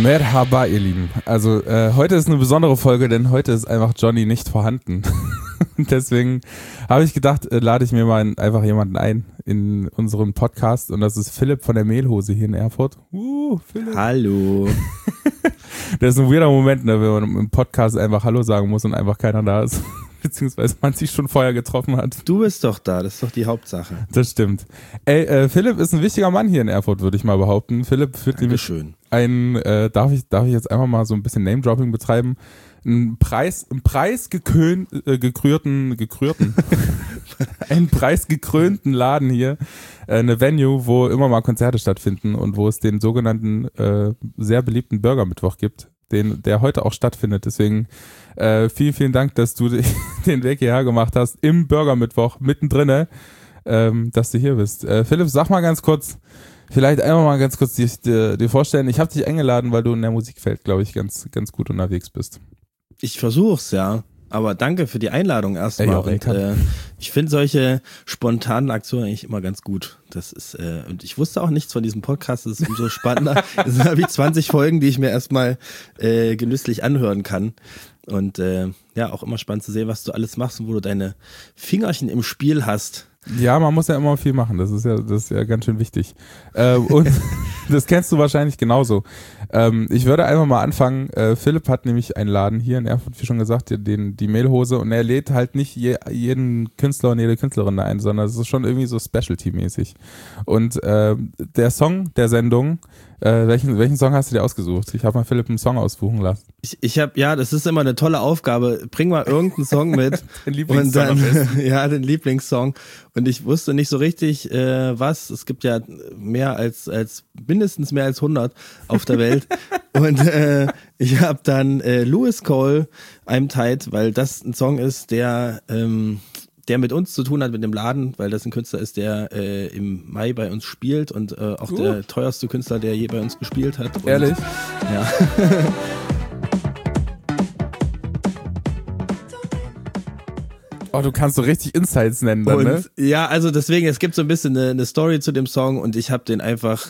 Merhaba, ihr Lieben. Also heute ist eine besondere Folge, denn heute ist einfach Johnny nicht vorhanden. Deswegen habe ich gedacht, lade ich mir mal einfach jemanden ein in unseren Podcast und das ist Philipp von der Mehlhose hier in Erfurt. Philipp. Hallo. Das ist ein weirder Moment, ne, wenn man im Podcast einfach Hallo sagen muss und einfach keiner da ist. Beziehungsweise man sich schon vorher getroffen hat. Du bist doch da, das ist doch die Hauptsache. Das stimmt. Ey, Philipp ist ein wichtiger Mann hier in Erfurt, würde ich mal behaupten. Philipp führt nämlich darf ich jetzt einfach mal so ein bisschen Name-Dropping betreiben, einen preisgekrönten Laden hier, eine Venue, wo immer mal Konzerte stattfinden und wo es den sogenannten sehr beliebten Burgermittwoch gibt, der heute auch stattfindet. Deswegen vielen, vielen Dank, dass du den Weg hierher gemacht hast, im Burgermittwoch, mittendrin, dass du hier bist. Philipp, sag mal ganz kurz, vielleicht einmal mal ganz kurz dir vorstellen. Ich habe dich eingeladen, weil du in der Musikwelt, glaube ich, ganz, ganz gut unterwegs bist. Ich versuch's, ja. Aber danke für die Einladung erstmal. Und ich finde solche spontanen Aktionen eigentlich immer ganz gut. Das ist, und ich wusste auch nichts von diesem Podcast, das ist umso spannender. Es sind wie 20 Folgen, die ich mir erstmal genüsslich anhören kann. Und ja, auch immer spannend zu sehen, was du alles machst und wo du deine Fingerchen im Spiel hast. Ja, man muss ja immer viel machen, das ist ja ganz schön wichtig. Und das kennst du wahrscheinlich genauso. Ich würde einfach mal anfangen, Philipp hat nämlich einen Laden hier in Erfurt, wie schon gesagt, die Mehlhose, und er lädt halt nicht jeden Künstler und jede Künstlerin da ein, sondern es ist schon irgendwie so Specialty-mäßig. Und der Song der Sendung, welchen Song hast du dir ausgesucht? Ich habe mal Philipp einen Song aussuchen lassen. Ich habe, ja, das ist immer eine tolle Aufgabe. Bring mal irgendeinen Song mit. Den Lieblingssong. Und dann, ja, den Lieblingssong. Und ich wusste nicht so richtig, was. Es gibt ja mindestens mehr als 100 auf der Welt. Und ich habe dann Louis Cole, I'm Tight, weil das ein Song ist, der mit uns zu tun hat, mit dem Laden, weil das ein Künstler ist, der im Mai bei uns spielt und auch der teuerste Künstler, der je bei uns gespielt hat. Und, ehrlich? Ja. Oh, du kannst so richtig Insights nennen dann, ne? Ja, also deswegen, es gibt so ein bisschen eine Story zu dem Song und ich habe den einfach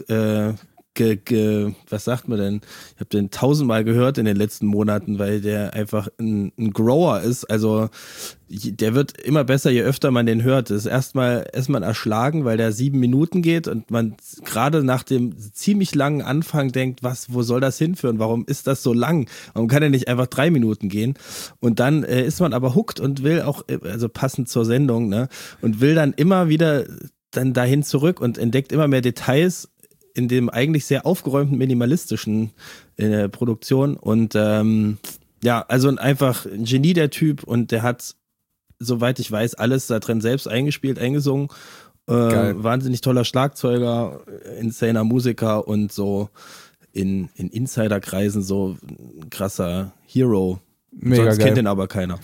was sagt man denn? Ich habe den 1000-mal gehört in den letzten Monaten, weil der einfach ein Grower ist. Also der wird immer besser, je öfter man den hört. Das ist erstmal erschlagen, weil der 7 Minuten geht und man gerade nach dem ziemlich langen Anfang denkt, wo soll das hinführen? Warum ist das so lang? Warum kann er nicht einfach 3 Minuten gehen? Und dann ist man aber hooked und will auch, also passend zur Sendung, ne? Und will dann immer wieder dann dahin zurück und entdeckt immer mehr Details in dem eigentlich sehr aufgeräumten, minimalistischen Produktion. Und ja, also einfach ein Genie, der Typ, und der hat, soweit ich weiß, alles da drin selbst eingespielt, eingesungen. Wahnsinnig toller Schlagzeuger, insaner Musiker und so in Insiderkreisen so ein krasser Hero. Mega sonst geil. Kennt den aber keiner.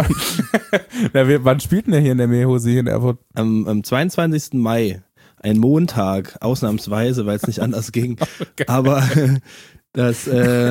Wann spielt denn der hier in der Mehlhose hier in Erfurt? Am 22. Mai. Ein Montag, ausnahmsweise, weil es nicht anders ging. Okay. Aber das,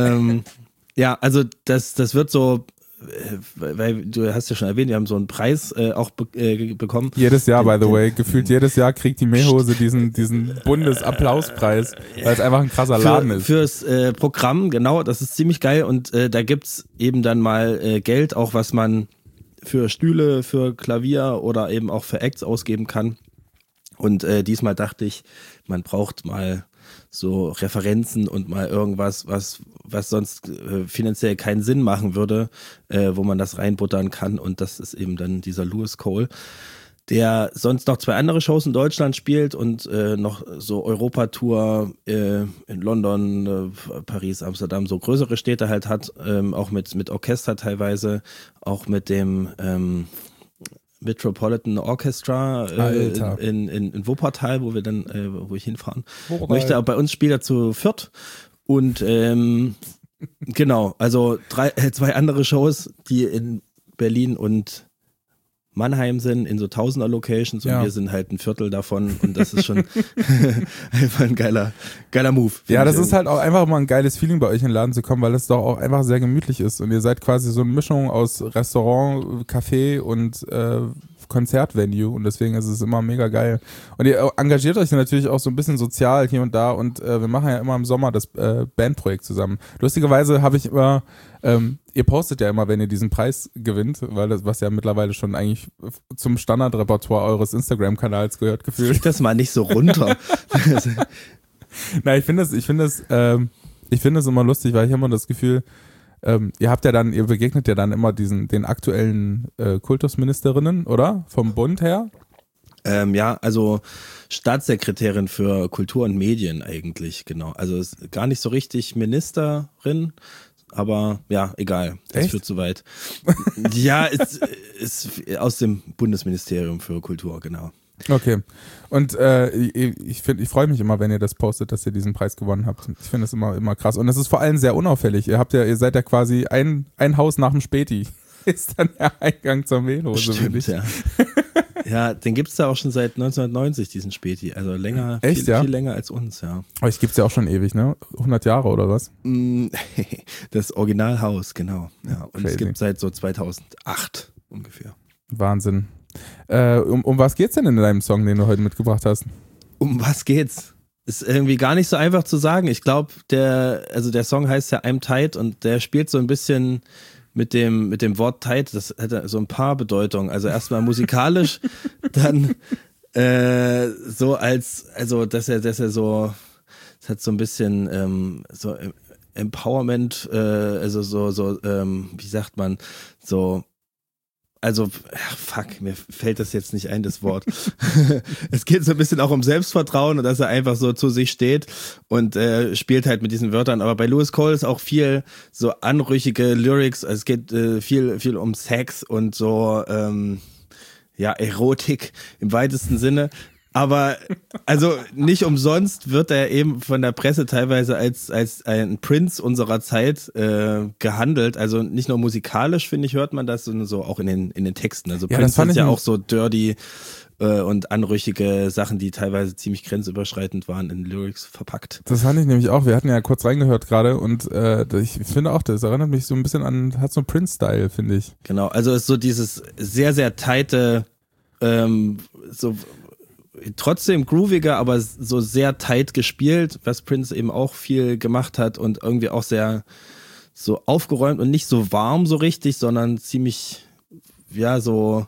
ja, also das wird so, weil du hast ja schon erwähnt, wir haben so einen Preis auch bekommen. Jedes Jahr, by the way, gefühlt jedes Jahr kriegt die Mehlhose diesen Bundesapplauspreis, weil es einfach ein krasser Laden ist. Fürs Programm, genau, das ist ziemlich geil, und da gibt's eben dann mal Geld, auch was man für Stühle, für Klavier oder eben auch für Acts ausgeben kann. Und diesmal dachte ich, man braucht mal so Referenzen und mal irgendwas, was sonst finanziell keinen Sinn machen würde, wo man das reinbuttern kann. Und das ist eben dann dieser Louis Cole, der sonst noch 2 andere Shows in Deutschland spielt und noch so Europatour in London, Paris, Amsterdam, so größere Städte halt hat, auch mit Orchester teilweise, auch mit dem Metropolitan Orchestra in Wuppertal, wo ich hinfahren möchte. Aber bei uns spielt er zu viert. Und genau, also 2 andere Shows, die in Berlin und Mannheim sind, in so Tausender Locations, und wir sind halt ein Viertel davon, und das ist schon einfach ein geiler Move. Ja, das ist halt auch einfach mal ein geiles Feeling, bei euch in den Laden zu kommen, weil es doch auch einfach sehr gemütlich ist und ihr seid quasi so eine Mischung aus Restaurant, Café und Konzertvenue und deswegen ist es immer mega geil. Und ihr engagiert euch natürlich auch so ein bisschen sozial hier und da und wir machen ja immer im Sommer das Bandprojekt zusammen. Lustigerweise habe ich immer, ihr postet ja immer, wenn ihr diesen Preis gewinnt, weil das, was ja mittlerweile schon eigentlich zum Standardrepertoire eures Instagram-Kanals gehört, gefühlt. Krieg das mal nicht so runter. Na, ich finde es immer lustig, weil ich habe immer das Gefühl, ihr begegnet ja dann immer den aktuellen Kultusministerinnen, oder? Vom Bund her? Ja, also Staatssekretärin für Kultur und Medien eigentlich, genau. Also ist gar nicht so richtig Ministerin, aber ja, egal. Das führt zu weit. Ja, ist aus dem Bundesministerium für Kultur, genau. Okay. Und ich freue mich immer, wenn ihr das postet, dass ihr diesen Preis gewonnen habt. Ich finde das immer krass. Und es ist vor allem sehr unauffällig. Ihr seid ja quasi ein Haus nach dem Späti. Ist dann der Eingang zur Melo. Stimmt, ja. Ja, den gibt's da auch schon seit 1990, diesen Späti. Also länger, Echt, viel länger als uns, ja. Aber ich gibt's ja auch schon ewig, ne? 100 Jahre oder was? Das Originalhaus, genau. Ja, und Crazy. es gibt seit so 2008 ungefähr. Wahnsinn. Um was geht's denn in deinem Song, den du heute mitgebracht hast? Um was geht's? Ist irgendwie gar nicht so einfach zu sagen. Ich glaube, der Song heißt ja I'm Tight und der spielt so ein bisschen mit dem Wort tight. Das hat so ein paar Bedeutungen. Also erstmal musikalisch, dann dass er so, es hat so ein bisschen so Empowerment, wie sagt man, so. Also, fuck, mir fällt das jetzt nicht ein, das Wort. Es geht so ein bisschen auch um Selbstvertrauen und dass er einfach so zu sich steht und spielt halt mit diesen Wörtern. Aber bei Louis Cole ist auch viel so anrüchige Lyrics. Also es geht viel um Sex und so, Erotik im weitesten Sinne. Aber also nicht umsonst wird er eben von der Presse teilweise als ein Prince unserer Zeit gehandelt. Also nicht nur musikalisch, finde ich, hört man das, sondern so auch in den Texten. Also ja, Prince ist ja auch so dirty und anrüchige Sachen, die teilweise ziemlich grenzüberschreitend waren, in Lyrics verpackt. Das fand ich nämlich auch. Wir hatten ja kurz reingehört gerade und ich finde auch, das erinnert mich so ein bisschen hat so einen Prince-Style, finde ich. Genau, also ist so dieses sehr, sehr tighte, so trotzdem grooviger, aber so sehr tight gespielt, was Prince eben auch viel gemacht hat und irgendwie auch sehr so aufgeräumt und nicht so warm so richtig, sondern ziemlich, ja, so,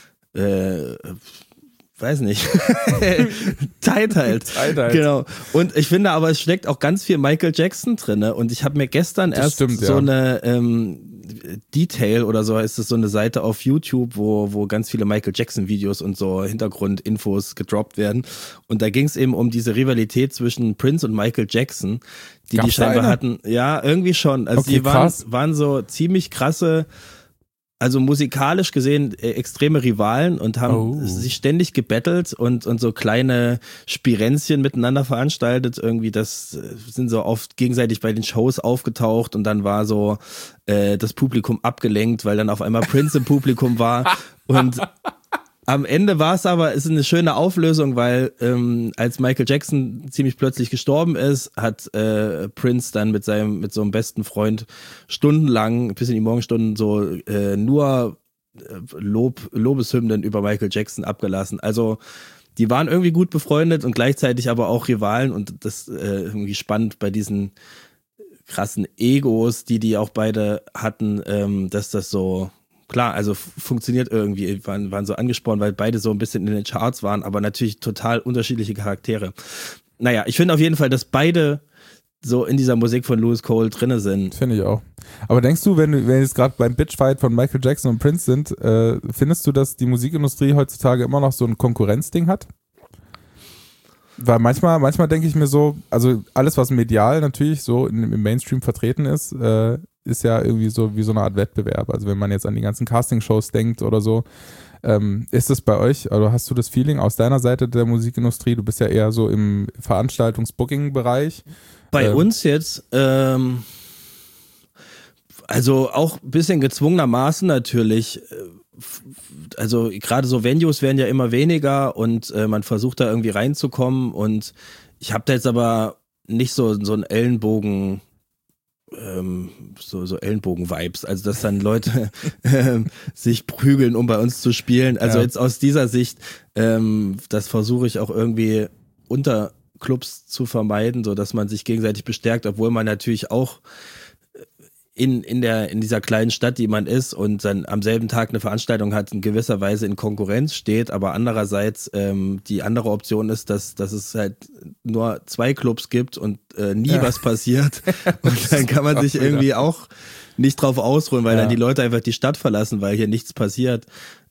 weiß nicht, tight halt. Genau. Und ich finde aber, es steckt auch ganz viel Michael Jackson drinne und ich habe mir gestern eine Detail oder so heißt es, so eine Seite auf YouTube, wo ganz viele Michael Jackson Videos und so Hintergrundinfos gedroppt werden. Und da ging es eben um diese Rivalität zwischen Prince und Michael Jackson, die scheinbar hatten. Ja, irgendwie schon. Also okay, die waren so ziemlich krasse, also musikalisch gesehen extreme Rivalen und haben sich ständig gebettelt und so kleine Spirenzchen miteinander veranstaltet. Irgendwie, das sind so oft gegenseitig bei den Shows aufgetaucht und dann war so das Publikum abgelenkt, weil dann auf einmal Prince im Publikum war. Und am Ende ist eine schöne Auflösung, weil als Michael Jackson ziemlich plötzlich gestorben ist, hat Prince dann mit so einem besten Freund stundenlang, bis in die Morgenstunden so nur Lobeshymnen über Michael Jackson abgelassen. Also die waren irgendwie gut befreundet und gleichzeitig aber auch Rivalen und das irgendwie spannend bei diesen krassen Egos, die auch beide hatten, dass das so klar, also funktioniert irgendwie, waren so angesprochen, weil beide so ein bisschen in den Charts waren, aber natürlich total unterschiedliche Charaktere. Naja, ich finde auf jeden Fall, dass beide so in dieser Musik von Louis Cole drinne sind. Finde ich auch. Aber denkst du, wenn wir jetzt gerade beim Bitchfight von Michael Jackson und Prince sind, findest du, dass die Musikindustrie heutzutage immer noch so ein Konkurrenzding hat? Weil manchmal denke ich mir so, also alles, was medial natürlich so im Mainstream vertreten ist ja irgendwie so wie so eine Art Wettbewerb. Also wenn man jetzt an die ganzen Castingshows denkt oder so, ist es bei euch, also hast du das Feeling aus deiner Seite der Musikindustrie, du bist ja eher so im Veranstaltungs-Booking-Bereich. Bei uns jetzt, also auch ein bisschen gezwungenermaßen natürlich, also gerade so Venues werden ja immer weniger und man versucht da irgendwie reinzukommen und ich habe da jetzt aber nicht so einen Ellenbogen so Ellenbogen-Vibes, also dass dann Leute sich prügeln, um bei uns zu spielen. Also jetzt aus dieser Sicht, das versuche ich auch irgendwie unter Clubs zu vermeiden, so dass man sich gegenseitig bestärkt, obwohl man natürlich auch in dieser kleinen Stadt, die man ist und dann am selben Tag eine Veranstaltung hat, in gewisser Weise in Konkurrenz steht, aber andererseits die andere Option ist, dass es halt nur 2 Clubs gibt und nie was passiert und dann kann man sich irgendwie auch nicht drauf ausruhen, weil dann die Leute einfach die Stadt verlassen, weil hier nichts passiert.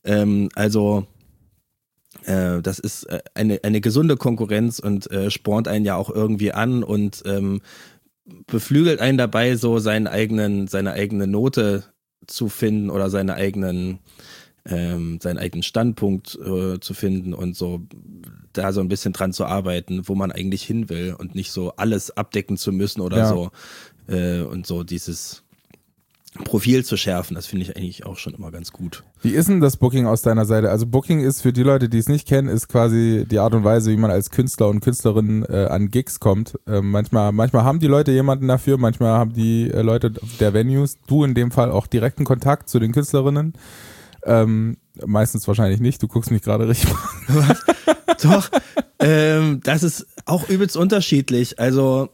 Das ist eine gesunde Konkurrenz und spornt einen ja auch irgendwie an und beflügelt einen dabei, so seine eigene Note zu finden oder seinen eigenen Standpunkt zu finden und so da so ein bisschen dran zu arbeiten, wo man eigentlich hin will und nicht so alles abdecken zu müssen oder so und so dieses Profil zu schärfen, das finde ich eigentlich auch schon immer ganz gut. Wie ist denn das Booking aus deiner Seite? Also Booking ist für die Leute, die es nicht kennen, ist quasi die Art und Weise, wie man als Künstler und Künstlerin an Gigs kommt. Manchmal haben die Leute jemanden dafür, manchmal haben die Leute der Venues, du in dem Fall auch direkten Kontakt zu den Künstlerinnen. Meistens wahrscheinlich nicht, du guckst mich gerade richtig an. Doch, das ist auch übelst unterschiedlich. Also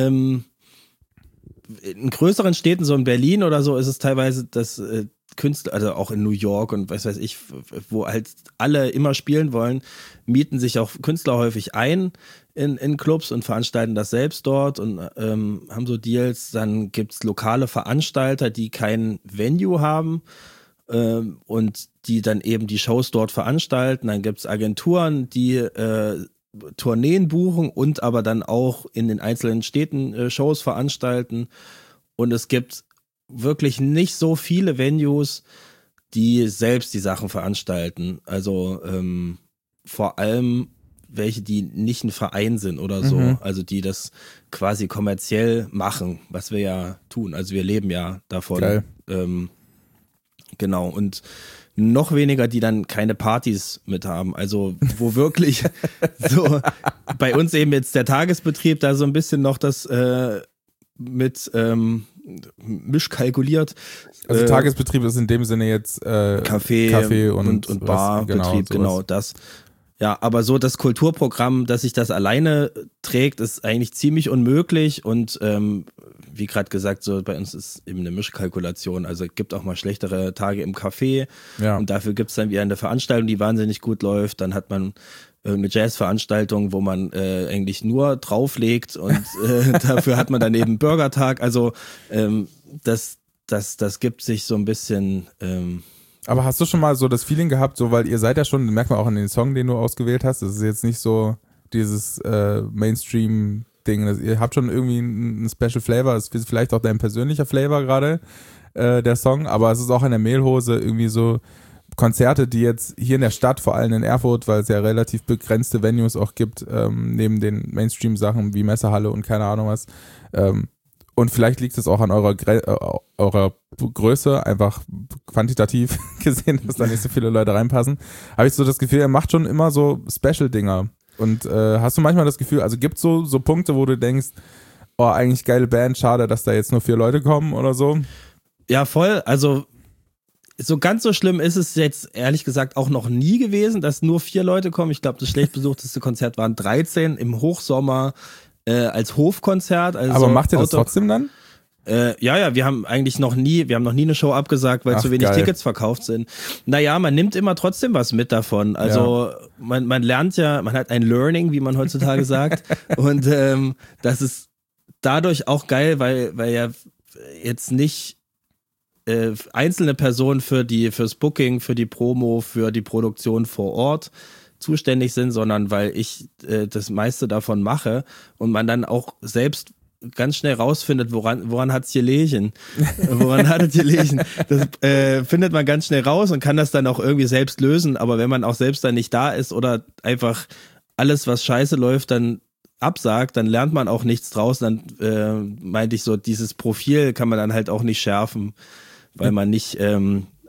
in größeren Städten, so in Berlin oder so, ist es teilweise, dass Künstler, also auch in New York und was weiß ich, wo halt alle immer spielen wollen, mieten sich auch Künstler häufig ein in Clubs und veranstalten das selbst dort und haben so Deals. Dann gibt's lokale Veranstalter, die kein Venue haben und die dann eben die Shows dort veranstalten. Dann gibt's Agenturen, die Tourneen buchen und aber dann auch in den einzelnen Städten Shows veranstalten. Und es gibt wirklich nicht so viele Venues, die selbst die Sachen veranstalten. Also vor allem welche, die nicht ein Verein sind oder so. Also die das quasi kommerziell machen, was wir ja tun. Also wir leben ja davon. Geil. Genau. Und noch weniger, die dann keine Partys mit haben. Also wo wirklich so bei uns eben jetzt der Tagesbetrieb da so ein bisschen noch das mit mischkalkuliert. Also Tagesbetrieb ist in dem Sinne jetzt Kaffee und Barbetrieb, genau das. Ja, aber so das Kulturprogramm, dass sich das alleine trägt, ist eigentlich ziemlich unmöglich und wie gerade gesagt, so bei uns ist eben eine Mischkalkulation. Also es gibt auch mal schlechtere Tage im Café und dafür gibt es dann wieder eine Veranstaltung, die wahnsinnig gut läuft. Dann hat man eine Jazzveranstaltung, wo man eigentlich nur drauflegt und dafür hat man dann eben Burgertag. Also das gibt sich so ein bisschen. Aber hast du schon mal so das Feeling gehabt, so weil ihr seid ja schon, merkt man auch in den Song, den du ausgewählt hast, das ist jetzt nicht so dieses Mainstream Ding. Ihr habt schon irgendwie einen Special Flavor, es ist vielleicht auch dein persönlicher Flavor gerade, der Song, aber es ist auch in der Mehlhose irgendwie so Konzerte, die jetzt hier in der Stadt, vor allem in Erfurt, weil es ja relativ begrenzte Venues auch gibt, neben den Mainstream-Sachen wie Messehalle und keine Ahnung was. Und vielleicht liegt es auch an eurer Größe, einfach quantitativ gesehen, dass da nicht so viele Leute reinpassen. Habe ich so das Gefühl, er macht schon immer so Special-Dinger. Und hast du manchmal das Gefühl, also gibt es so Punkte, wo du denkst, oh, eigentlich geile Band, schade, dass da jetzt nur 4 Leute kommen oder so? Ja, voll. Also so ganz so schlimm ist es jetzt ehrlich gesagt auch noch nie gewesen, dass nur 4 Leute kommen. Ich glaube, das schlecht besuchteste Konzert waren 13 im Hochsommer als Hofkonzert. Also aber macht ihr das trotzdem dann? Ja, wir haben noch nie eine Show abgesagt, weil zu wenig Tickets verkauft sind. Naja, man nimmt immer trotzdem was mit davon. Also man lernt ja, man hat ein Learning, wie man heutzutage sagt. Und das ist dadurch auch geil, weil ja jetzt nicht einzelne Personen fürs Booking, für die Promo, für die Produktion vor Ort zuständig sind, sondern weil ich das meiste davon mache und man dann auch selbst ganz schnell rausfindet, woran hat's hier gelegen. Woran hat es gelegen? Das findet man ganz schnell raus und kann das dann auch irgendwie selbst lösen, aber wenn man auch selbst dann nicht da ist oder einfach alles, was scheiße läuft, dann absagt, dann lernt man auch nichts draus, dann meinte ich so, dieses Profil kann man dann halt auch nicht schärfen, weil man nicht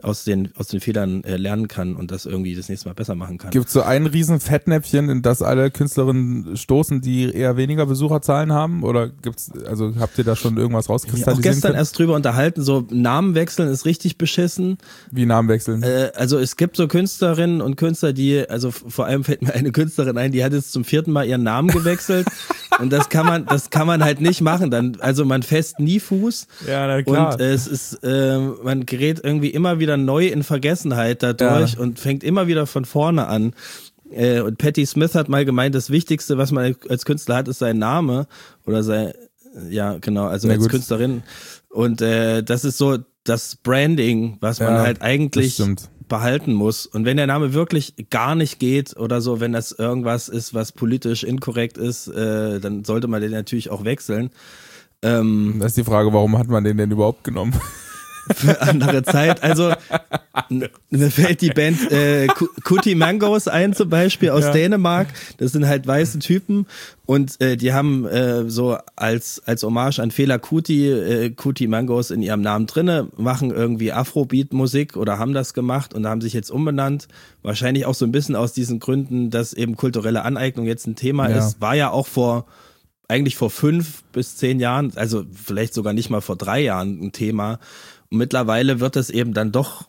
aus den Fehlern lernen kann und das irgendwie das nächste Mal besser machen kann. Gibt es so ein riesen Fettnäpfchen, in das alle Künstlerinnen stoßen, die eher weniger Besucherzahlen haben? Oder habt ihr da schon irgendwas rauskristallisieren auch gestern können? erst drüber unterhalten, so Namen wechseln ist richtig beschissen. Wie Namen wechseln? Also es gibt so Künstlerinnen und Künstler, die, also vor allem fällt mir eine Künstlerin ein, die hat jetzt zum 4. Mal ihren Namen gewechselt und das kann man halt nicht machen. Also man fässt nie Fuß. Ja, na klar. Und es ist, man gerät irgendwie immer wieder neu in Vergessenheit dadurch und fängt immer wieder von vorne an. Und Patti Smith hat mal gemeint, das Wichtigste, was man als Künstler hat, ist sein Name oder als Künstlerin. Und das ist so das Branding, was man halt eigentlich behalten muss. Und wenn der Name wirklich gar nicht geht oder so, wenn das irgendwas ist, was politisch inkorrekt ist, dann sollte man den natürlich auch wechseln. Das ist die Frage, warum hat man den denn überhaupt genommen? Für andere Zeit. Also mir fällt die Band Kuti Mangos ein zum Beispiel aus Dänemark. Das sind halt weiße Typen und die haben so als Hommage an Fela Kuti Kuti Mangos in ihrem Namen drinne, machen irgendwie Afrobeat-Musik oder haben das gemacht und haben sich jetzt umbenannt. Wahrscheinlich auch so ein bisschen aus diesen Gründen, dass eben kulturelle Aneignung jetzt ein Thema ist. War ja auch eigentlich vor 5 bis 10 Jahren, also vielleicht sogar nicht mal vor 3 Jahren ein Thema. Und mittlerweile wird es eben dann doch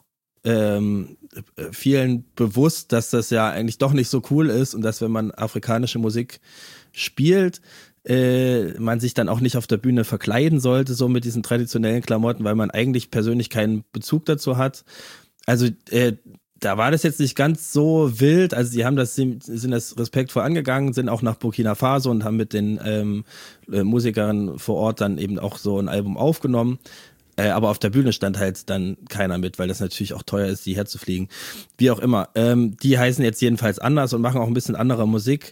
vielen bewusst, dass das ja eigentlich doch nicht so cool ist und dass, wenn man afrikanische Musik spielt, man sich dann auch nicht auf der Bühne verkleiden sollte, so mit diesen traditionellen Klamotten, weil man eigentlich persönlich keinen Bezug dazu hat. Also da war das jetzt nicht ganz so wild, also sind das respektvoll angegangen, sind auch nach Burkina Faso und haben mit den Musikern vor Ort dann eben auch so ein Album aufgenommen. Aber auf der Bühne stand halt dann keiner mit, weil das natürlich auch teuer ist, die herzufliegen. Wie auch immer. Die heißen jetzt jedenfalls anders und machen auch ein bisschen andere Musik.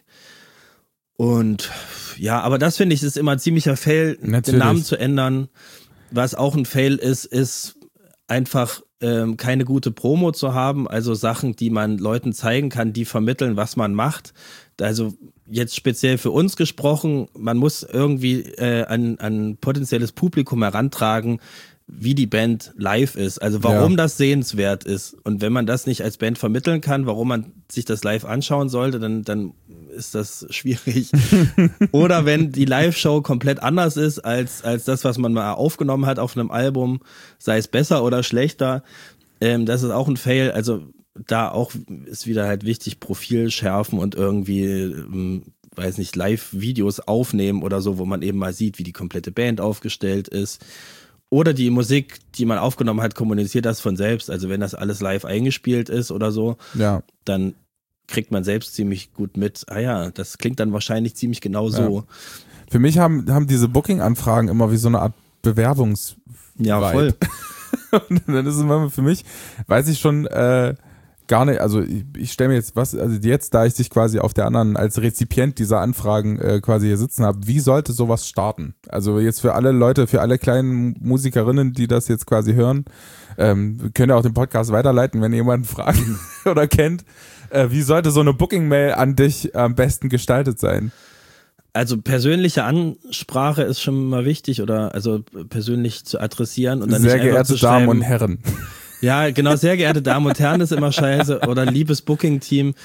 Und ja, aber das finde ich, ist immer ein ziemlicher Fail, den Namen zu ändern. Was auch ein Fail ist einfach keine gute Promo zu haben, also Sachen, die man Leuten zeigen kann, die vermitteln, was man macht. Also jetzt speziell für uns gesprochen, man muss irgendwie an potenzielles Publikum herantragen, wie die Band live ist, also warum das sehenswert ist. Und wenn man das nicht als Band vermitteln kann, warum man sich das live anschauen sollte, dann ist das schwierig. Oder wenn die Live-Show komplett anders ist als das, was man mal aufgenommen hat auf einem Album, sei es besser oder schlechter, das ist auch ein Fail. Also da auch ist wieder halt wichtig, Profil schärfen und irgendwie, weiß nicht, Live-Videos aufnehmen oder so, wo man eben mal sieht, wie die komplette Band aufgestellt ist. Oder die Musik, die man aufgenommen hat, kommuniziert das von selbst. Also wenn das alles live eingespielt ist oder so, dann kriegt man selbst ziemlich gut mit, das klingt dann wahrscheinlich ziemlich genau so. Ja. Für mich haben diese Booking-Anfragen immer wie so eine Art Bewerbungs- voll. Und dann ist es immer für mich, weiß ich schon gar nicht, also ich stelle mir jetzt, da ich dich quasi auf der anderen als Rezipient dieser Anfragen quasi hier sitzen habe, wie sollte sowas starten? Also jetzt für alle Leute, für alle kleinen Musikerinnen, die das jetzt quasi hören, könnt ihr auch den Podcast weiterleiten, wenn ihr jemanden fragt oder kennt. Wie sollte so eine Booking-Mail an dich am besten gestaltet sein? Also persönliche Ansprache ist schon mal wichtig also persönlich zu adressieren und dann sehr nicht geehrte Damen und Herren. Ja, genau, sehr geehrte Damen und Herren ist immer scheiße oder liebes Booking-Team.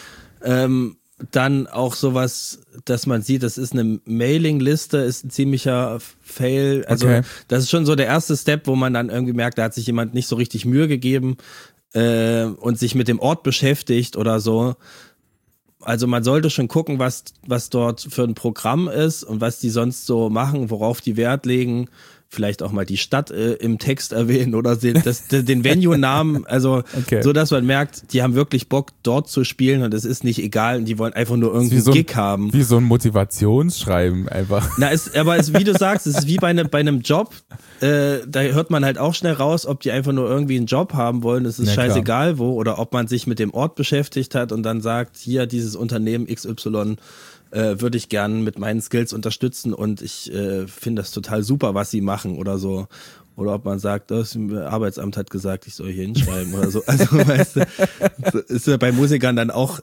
Dann auch sowas, dass man sieht, das ist eine Mailing-Liste, ist ein ziemlicher Fail. Also das ist schon so der erste Step, wo man dann irgendwie merkt, da hat sich jemand nicht so richtig Mühe gegeben und sich mit dem Ort beschäftigt oder so. Also man sollte schon gucken, was dort für ein Programm ist und was die sonst so machen, worauf die Wert legen. Vielleicht auch mal die Stadt im Text erwähnen oder den Venue-Namen, also so, dass man merkt, die haben wirklich Bock, dort zu spielen und es ist nicht egal und die wollen einfach nur irgendwie einen Gig haben. Wie so ein Motivationsschreiben einfach. Wie du sagst, es ist wie bei einem Job, da hört man halt auch schnell raus, ob die einfach nur irgendwie einen Job haben wollen, es ist scheißegal wo, oder ob man sich mit dem Ort beschäftigt hat und dann sagt, hier, dieses Unternehmen XY würde ich gern mit meinen Skills unterstützen und ich finde das total super, was sie machen oder so. Oder ob man sagt, das Arbeitsamt hat gesagt, ich soll hier hinschreiben oder so. Also weißt du, ist ja bei Musikern dann auch,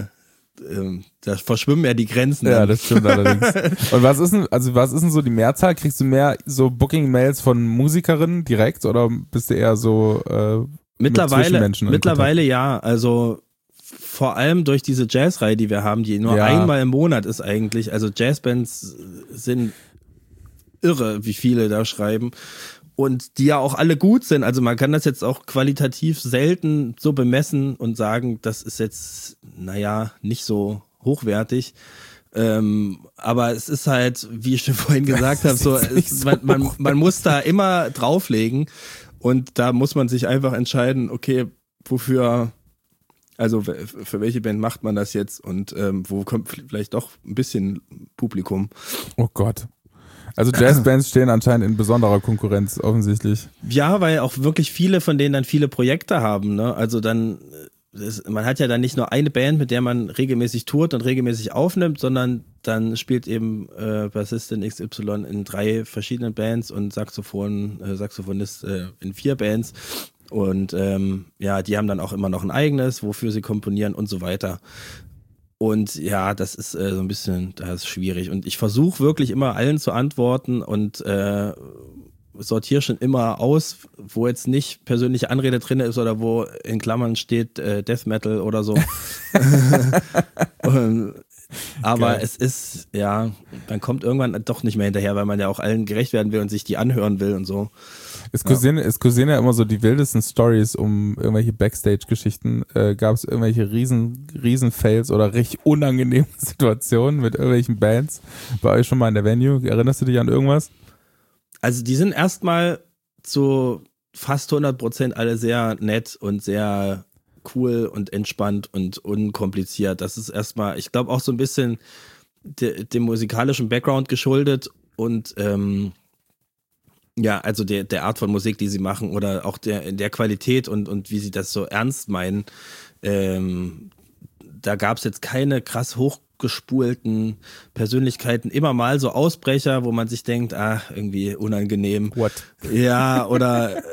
da verschwimmen ja die Grenzen. Ja, das stimmt allerdings. Und was ist denn so die Mehrzahl? Kriegst du mehr so Booking-Mails von Musikerinnen direkt oder bist du eher so Mittlerweile ja, also vor allem durch diese Jazzreihe, die wir haben, die nur einmal im Monat ist eigentlich, also Jazzbands sind irre, wie viele da schreiben und die ja auch alle gut sind, also man kann das jetzt auch qualitativ selten so bemessen und sagen, das ist jetzt, nicht so hochwertig, aber es ist halt, wie ich schon vorhin gesagt habe, so, man muss da immer drauflegen und da muss man sich einfach entscheiden, okay, wofür, also für welche Band macht man das jetzt und wo kommt vielleicht doch ein bisschen Publikum. Oh Gott. Also Jazzbands stehen anscheinend in besonderer Konkurrenz offensichtlich. Ja, weil auch wirklich viele von denen dann viele Projekte haben, ne? Also dann, man hat ja dann nicht nur eine Band, mit der man regelmäßig tourt und regelmäßig aufnimmt, sondern dann spielt eben Bassistin XY in 3 verschiedenen Bands und Saxophonist in 4 Bands. Und die haben dann auch immer noch ein eigenes, wofür sie komponieren und so weiter. Und ja, das ist so ein bisschen, das ist schwierig. Und ich versuche wirklich immer allen zu antworten und sortiere schon immer aus, wo jetzt nicht persönliche Anrede drin ist oder wo in Klammern steht Death Metal oder so. Aber es ist, man kommt irgendwann doch nicht mehr hinterher, weil man ja auch allen gerecht werden will und sich die anhören will und so. Es kursieren ja immer so die wildesten Stories um irgendwelche Backstage-Geschichten. Gab es irgendwelche riesen Fails oder recht unangenehme Situationen mit irgendwelchen Bands bei euch schon mal in der Venue? Erinnerst du dich an irgendwas? Also die sind erstmal zu fast 100% alle sehr nett und sehr cool und entspannt und unkompliziert. Das ist erstmal, ich glaube auch so ein bisschen dem musikalischen Background geschuldet und also der Art von Musik, die sie machen oder auch der Qualität und wie sie das so ernst meinen. Da gab es jetzt keine krass hochgespulten Persönlichkeiten, immer mal so Ausbrecher, wo man sich denkt, irgendwie unangenehm. What? Ja, oder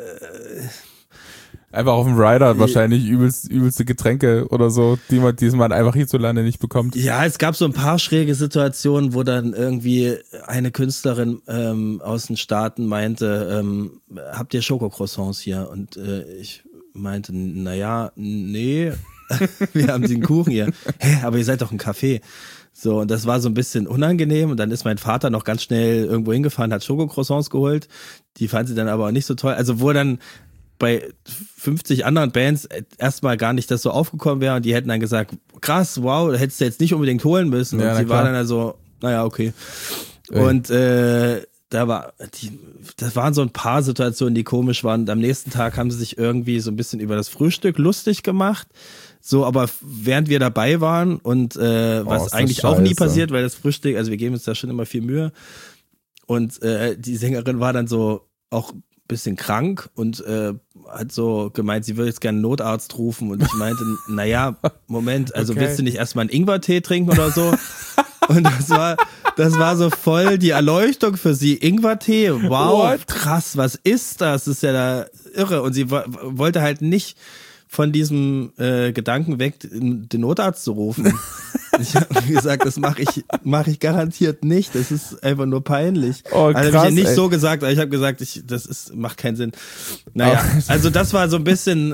einfach auf dem Rider wahrscheinlich übelste Getränke oder so, die man einfach hierzulande nicht bekommt. Ja, es gab so ein paar schräge Situationen, wo dann irgendwie eine Künstlerin aus den Staaten meinte, habt ihr Schokocroissants hier? Und ich meinte, nee, wir haben den Kuchen hier. Hä, aber ihr seid doch ein Café. So, und das war so ein bisschen unangenehm und dann ist mein Vater noch ganz schnell irgendwo hingefahren, hat Schokocroissants geholt. Die fand sie dann aber auch nicht so toll. Also wo dann bei 50 anderen Bands erstmal gar nicht das so aufgekommen wäre und die hätten dann gesagt, krass, wow, hättest du jetzt nicht unbedingt holen müssen. Und sie war dann also, okay. Und das waren so ein paar Situationen, die komisch waren. Und am nächsten Tag haben sie sich irgendwie so ein bisschen über das Frühstück lustig gemacht. So, aber während wir dabei waren und was eigentlich auch nie passiert, weil das Frühstück, also wir geben uns da schon immer viel Mühe. Und die Sängerin war dann so auch ein bisschen krank und hat so gemeint, sie würde jetzt gerne einen Notarzt rufen. Und ich meinte, Moment, also willst du nicht erstmal einen Ingwertee trinken oder so? Und das war so voll die Erleuchtung für sie. Ingwertee, wow, krass, was ist das? Das ist ja da irre. Und sie wollte halt nicht von diesem Gedanken weg, den Notarzt zu rufen. Ich habe gesagt, das mache ich garantiert nicht. Das ist einfach nur peinlich. Oh, krass, also habe ich ja nicht so gesagt, aber ich habe gesagt, macht keinen Sinn. Also das war so ein bisschen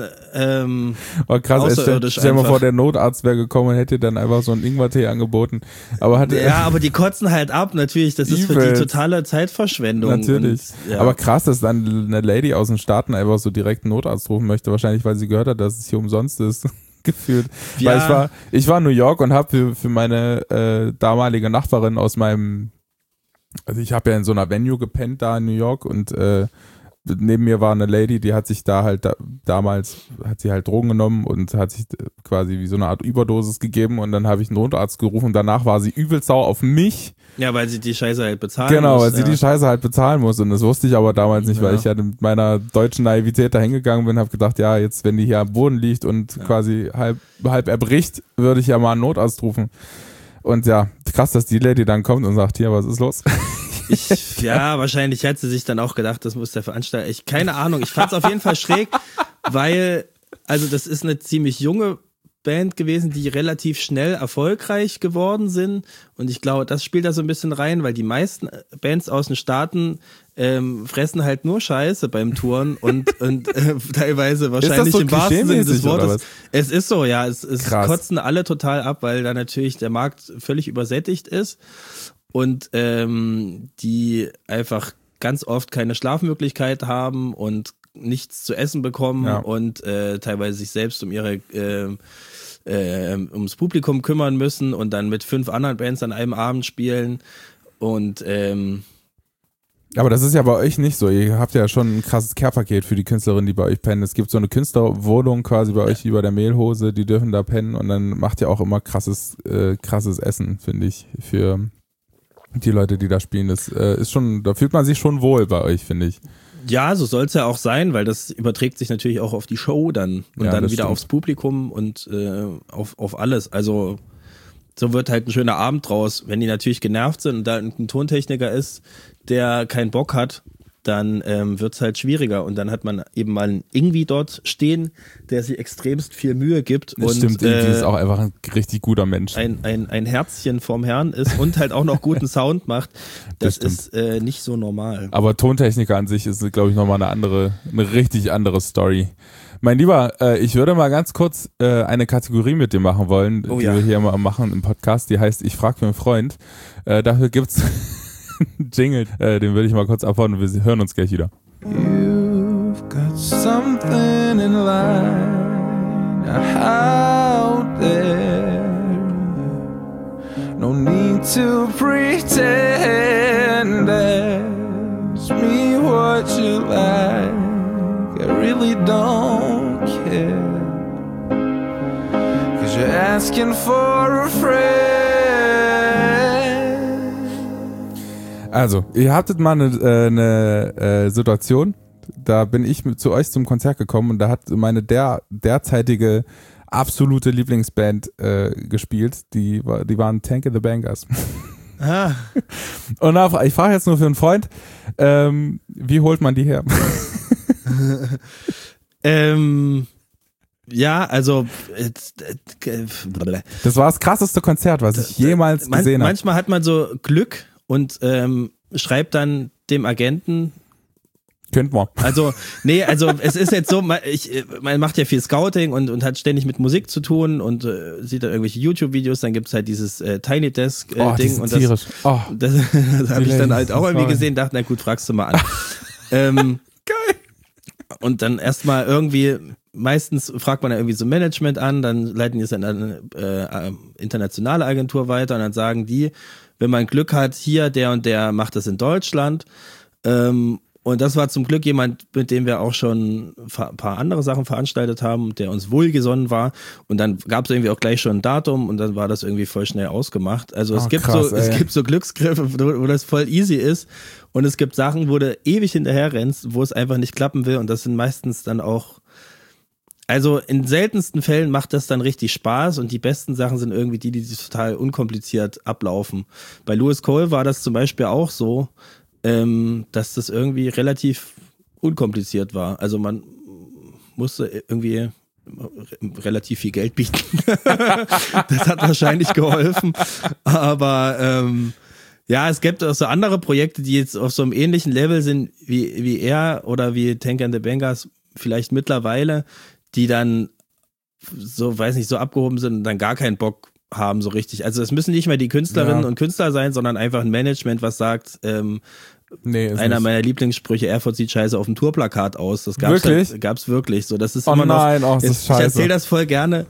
krass, außerirdisch. Stell dir mal vor, der Notarzt wäre gekommen und hätte dann einfach so einen Ingwertee angeboten. Aber aber die kotzen halt ab, natürlich. Das ist für die totale Zeitverschwendung. Natürlich. Und, aber krass, dass dann eine Lady aus den Staaten einfach so direkt einen Notarzt rufen möchte. Wahrscheinlich, weil sie gehört hat, dass es hier umsonst ist. Gefühlt. Ja. Weil ich war in New York und habe für meine damalige Nachbarin aus meinem, also ich habe ja in so einer Venue gepennt da in New York und neben mir war eine Lady, die hat sich da halt damals hat sie halt Drogen genommen und hat sich quasi wie so eine Art Überdosis gegeben und dann habe ich einen Notarzt gerufen und danach war sie übelst sauer auf mich. Ja, weil sie die Scheiße halt bezahlen muss. Genau, weil sie die Scheiße halt bezahlen muss und das wusste ich aber damals nicht, weil ich ja mit meiner deutschen Naivität da hingegangen bin, habe gedacht, ja, jetzt wenn die hier am Boden liegt und quasi halb erbricht, würde ich ja mal einen Notarzt rufen. Und ja, krass, dass die Lady dann kommt und sagt, hier, was ist los? Wahrscheinlich hat sie sich dann auch gedacht, das muss der Veranstalter. Keine Ahnung, ich fand es auf jeden Fall schräg, weil, also das ist eine ziemlich junge Band gewesen, die relativ schnell erfolgreich geworden sind. Und ich glaube, das spielt da so ein bisschen rein, weil die meisten Bands aus den Staaten fressen halt nur Scheiße beim Touren und teilweise wahrscheinlich so im wahrsten Sinne des Wortes. Was? Es ist so, ja. Es kotzen alle total ab, weil da natürlich der Markt völlig übersättigt ist und die einfach ganz oft keine Schlafmöglichkeit haben und nichts zu essen bekommen und teilweise sich selbst um ihre ums Publikum kümmern müssen und dann mit 5 anderen Bands an einem Abend spielen und aber das ist ja bei euch nicht so. Ihr habt ja schon ein krasses Care-Paket für die Künstlerinnen, die bei euch pennen. Es gibt so eine Künstlerwohnung quasi bei euch über der Mehlhose, die dürfen da pennen und dann macht ihr auch immer krasses Essen, finde ich, für die Leute, die da spielen. Das ist schon, da fühlt man sich schon wohl bei euch, finde ich. Ja, so soll es ja auch sein, weil das überträgt sich natürlich auch auf die Show dann und dann wieder stimmt. aufs Publikum und auf alles. Also so wird halt ein schöner Abend draus. Wenn die natürlich genervt sind und da ein Tontechniker ist, der keinen Bock hat, dann wird's halt schwieriger und dann hat man eben mal einen Ingwie dort stehen, der sich extremst viel Mühe gibt. Das und stimmt, Ingwie ist auch einfach ein richtig guter Mensch. Ein Herzchen vom Herrn ist und halt auch noch guten Sound macht. Das ist nicht so normal. Aber Tontechniker an sich ist, glaube ich, nochmal eine richtig andere Story. Mein Lieber, ich würde mal ganz kurz eine Kategorie mit dir machen wollen, die wir hier mal machen im Podcast, die heißt Ich frag für einen Freund. Dafür gibt's Jingle, den würde ich mal kurz abhauen und wir hören uns gleich wieder. You've got something in line out there. No need to pretend. Ask me what you like. I really don't care. 'Cause you're asking for a friend. Also, ihr hattet mal eine Situation, da bin ich zu euch zum Konzert gekommen und da hat meine derzeitige absolute Lieblingsband gespielt. Die waren Tank and the Bangers. Ah. Und ich frage jetzt nur für einen Freund, wie holt man die her? Ja, also das war das krasseste Konzert, was ich jemals gesehen habe. Manchmal hat man so Glück und schreibt dann dem Agenten. Könnt man. Also es ist jetzt so, man macht ja viel Scouting und hat ständig mit Musik zu tun und sieht da irgendwelche YouTube-Videos, dann gibt's halt dieses Tiny Desk-Ding und das habe ich dann halt auch irgendwie gesehen, dachte, na gut, fragst du mal an. Geil. Und dann erstmal irgendwie, meistens fragt man ja irgendwie so Management an, dann leiten die es an eine internationale Agentur weiter und dann sagen die, wenn man Glück hat, hier, der und der macht das in Deutschland. Und das war zum Glück jemand, mit dem wir auch schon ein paar andere Sachen veranstaltet haben, der uns wohlgesonnen war. Und dann gab es irgendwie auch gleich schon ein Datum und dann war das irgendwie voll schnell ausgemacht. Also es gibt so Glücksgriffe, wo das voll easy ist. Und es gibt Sachen, wo du ewig hinterher rennst, wo es einfach nicht klappen will. Und das sind meistens dann auch, also in seltensten Fällen macht das dann richtig Spaß und die besten Sachen sind irgendwie die total unkompliziert ablaufen. Bei Louis Cole war das zum Beispiel auch so, dass das irgendwie relativ unkompliziert war. Also man musste irgendwie relativ viel Geld bieten. Das hat wahrscheinlich geholfen. Aber ja, es gibt auch so andere Projekte, die jetzt auf so einem ähnlichen Level sind wie er oder wie Tank and the Bangers vielleicht mittlerweile, die dann so, weiß nicht, so abgehoben sind und dann gar keinen Bock haben so richtig. Also es müssen nicht mehr die Künstlerinnen und Künstler sein, sondern einfach ein Management, was sagt, einer meiner Lieblingssprüche, Erfurt sieht scheiße auf dem Tourplakat aus. Das gab's wirklich. So, das ist immer noch. Ich erzähle das voll gerne.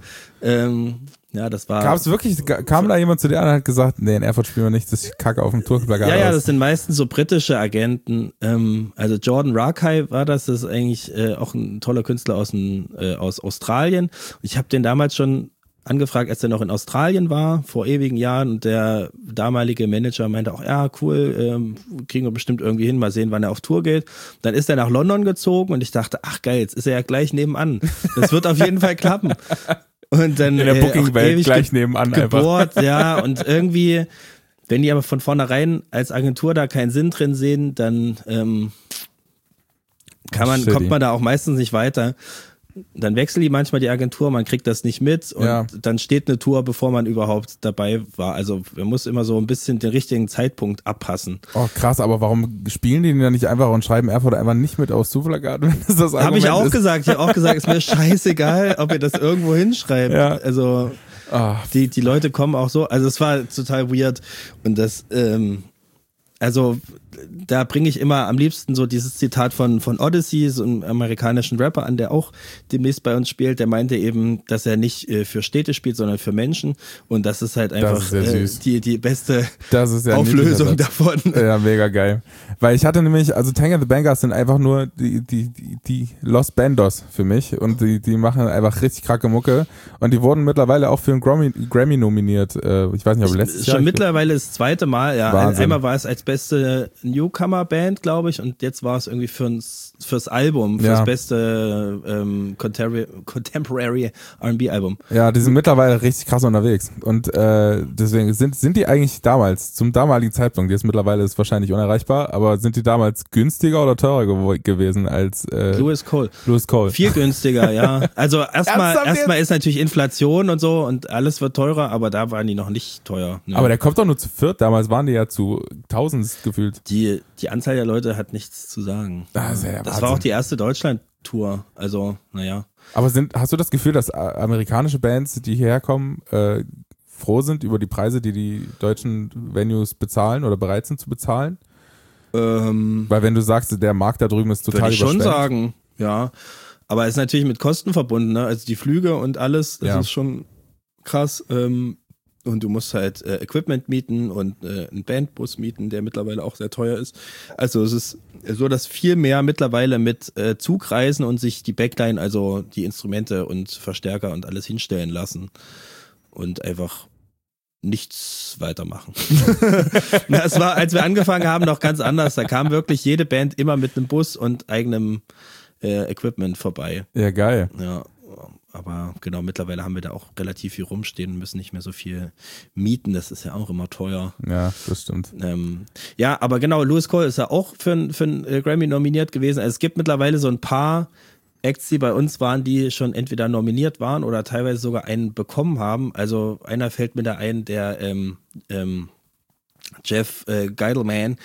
Ja, das war. Gab's wirklich, kam da jemand zu dir und hat gesagt, nee, in Erfurt spielen wir nicht, das ist Kacke auf dem Tourplakat. Ja, das sind meistens so britische Agenten. Also Jordan Rakei war das ist eigentlich auch ein toller Künstler aus Australien. Und ich habe den damals schon angefragt, als er noch in Australien war, vor ewigen Jahren, und der damalige Manager meinte auch, ja, cool, kriegen wir bestimmt irgendwie hin, mal sehen, wann er auf Tour geht. Dann ist er nach London gezogen und ich dachte, ach geil, jetzt ist er ja gleich nebenan. Das wird auf jeden Fall klappen. Und dann in der Booking-Welt gleich nebenan gebohrt, einfach. Ja, und irgendwie, wenn die aber von vornherein als Agentur da keinen Sinn drin sehen, dann kommt man da auch meistens nicht weiter. dann wechseln die manchmal die Agentur, man kriegt das nicht mit und dann steht eine Tour, bevor man überhaupt dabei war. Also man muss immer so ein bisschen den richtigen Zeitpunkt abpassen. Oh krass, aber warum spielen die denn dann nicht einfach und schreiben Erfurt einfach nicht mit aus Zuflagat, wenn das Argument Habe ich auch gesagt. Ich habe auch gesagt, ist mir scheißegal, ob ihr das irgendwo hinschreibt. Ja. Also die Leute kommen auch so. Also es war total weird und das also da bringe ich immer am liebsten so dieses Zitat von Odyssey, so einem amerikanischen Rapper an, der auch demnächst bei uns spielt. Der meinte eben, dass er nicht für Städte spielt, sondern für Menschen. Und das ist halt einfach die beste Auflösung davon. Ja, mega geil. Weil ich hatte nämlich, also Tank and the Bangers sind einfach nur die Los Bandos für mich und die machen einfach richtig kranke Mucke. Und die wurden mittlerweile auch für einen Grammy nominiert. Ich weiß nicht, ob letztes Jahr. Schon mittlerweile das zweite Mal, ja. Wahnsinn. Einmal war es als beste Newcomer-Band, glaube ich, und jetzt war es irgendwie fürs Album, fürs beste Contemporary R&B-Album. Ja, die sind mittlerweile richtig krass unterwegs und deswegen sind die eigentlich zum damaligen Zeitpunkt, jetzt mittlerweile ist wahrscheinlich unerreichbar, aber sind die damals günstiger oder teurer gewesen als Louis Cole? Louis Cole. Viel günstiger, ja. Also erstmal ist natürlich Inflation und so und alles wird teurer, aber da waren die noch nicht teuer. Ne? Aber der kommt doch nur zu viert, damals waren die ja zu Tausend gefühlt. Die Anzahl der Leute hat nichts zu sagen. Das war auch die erste Deutschland-Tour, also naja. Aber hast du das Gefühl, dass amerikanische Bands, die hierher kommen, froh sind über die Preise, die die deutschen Venues bezahlen oder bereit sind zu bezahlen? Weil wenn du sagst, der Markt da drüben ist total überschwemmt. Würde ich schon sagen, ja. Aber es ist natürlich mit Kosten verbunden, ne? Also die Flüge und alles, das ist schon krass. Und du musst halt Equipment mieten und einen Bandbus mieten, der mittlerweile auch sehr teuer ist. Also es ist so, dass viel mehr mittlerweile mit Zugreisen und sich die Backline, also die Instrumente und Verstärker und alles hinstellen lassen und einfach nichts weitermachen. Es war, als wir angefangen haben, noch ganz anders. Da kam wirklich jede Band immer mit einem Bus und eigenem Equipment vorbei. Ja, geil. Ja. Aber genau, mittlerweile haben wir da auch relativ viel rumstehen und müssen nicht mehr so viel mieten. Das ist ja auch immer teuer. Ja, das stimmt. Ja, aber genau, Louis Cole ist ja auch für einen Grammy nominiert gewesen. Also es gibt mittlerweile so ein paar Acts, die bei uns waren, die schon entweder nominiert waren oder teilweise sogar einen bekommen haben. Also einer fällt mir da ein, der Jeff Geidelman,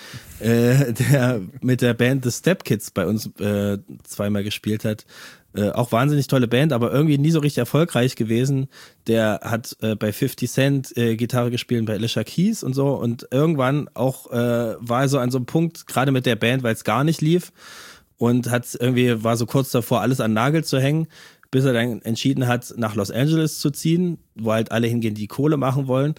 der mit der Band The Step Kids bei uns zweimal gespielt hat. Auch wahnsinnig tolle Band, aber irgendwie nie so richtig erfolgreich gewesen. Der hat bei 50 Cent Gitarre gespielt, bei Alicia Keys und so. Und irgendwann auch war er so an so einem Punkt, gerade mit der Band, weil es gar nicht lief. Und war so kurz davor, alles an den Nagel zu hängen, bis er dann entschieden hat, nach Los Angeles zu ziehen, wo halt alle hingehen, die Kohle machen wollen